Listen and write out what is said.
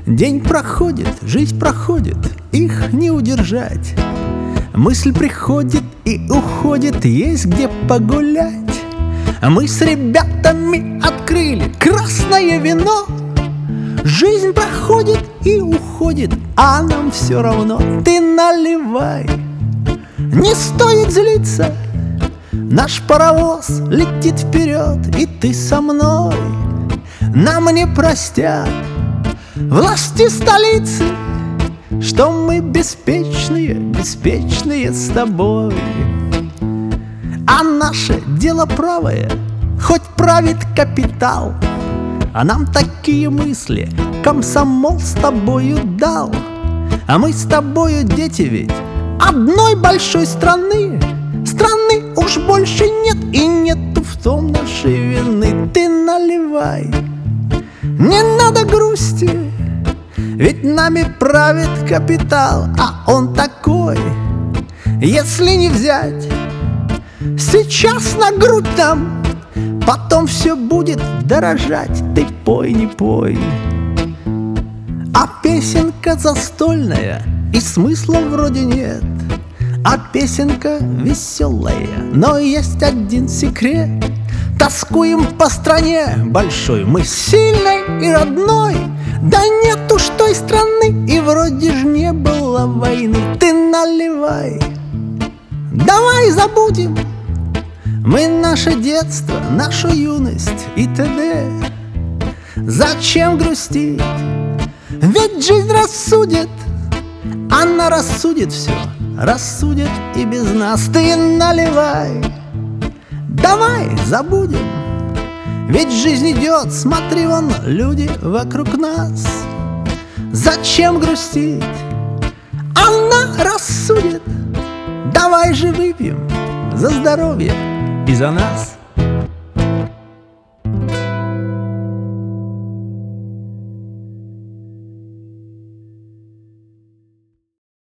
День проходит, жизнь проходит, их не удержать. Мысль приходит и уходит, есть где погулять. Мы с ребятами открыли красное вино. Жизнь проходит и уходит, а нам все равно. Ты наливай, не стоит злиться. Наш паровоз летит вперед, и ты со мной. Нам не простят власти столицы, что мы беспечные, беспечные с тобой. А наше дело правое, хоть правит капитал, а нам такие мысли комсомол с тобою дал. А мы с тобою дети ведь одной большой страны. Страны уж больше нет, и нету в том нашей вины. Ты наливай, не надо грусти, ведь нами правит капитал, а он такой. Если не взять сейчас на грудь нам, потом все будет дорожать. Ты пой, не пой. А песенка застольная, и смысла вроде нет. А песенка веселая, но есть один секрет. Тоскуем по стране большой, мы сильной и родной. Да нет уж той страны, и вроде ж не было войны. Ты наливай, давай забудем мы наше детство, нашу юность и т.д. Зачем грустить? Ведь жизнь рассудит. Она рассудит все, рассудит и без нас. Ты наливай, давай забудем, ведь жизнь идет, смотри, вон люди вокруг нас. Зачем грустить? Она рассудит. Давай же выпьем за здоровье и за нас.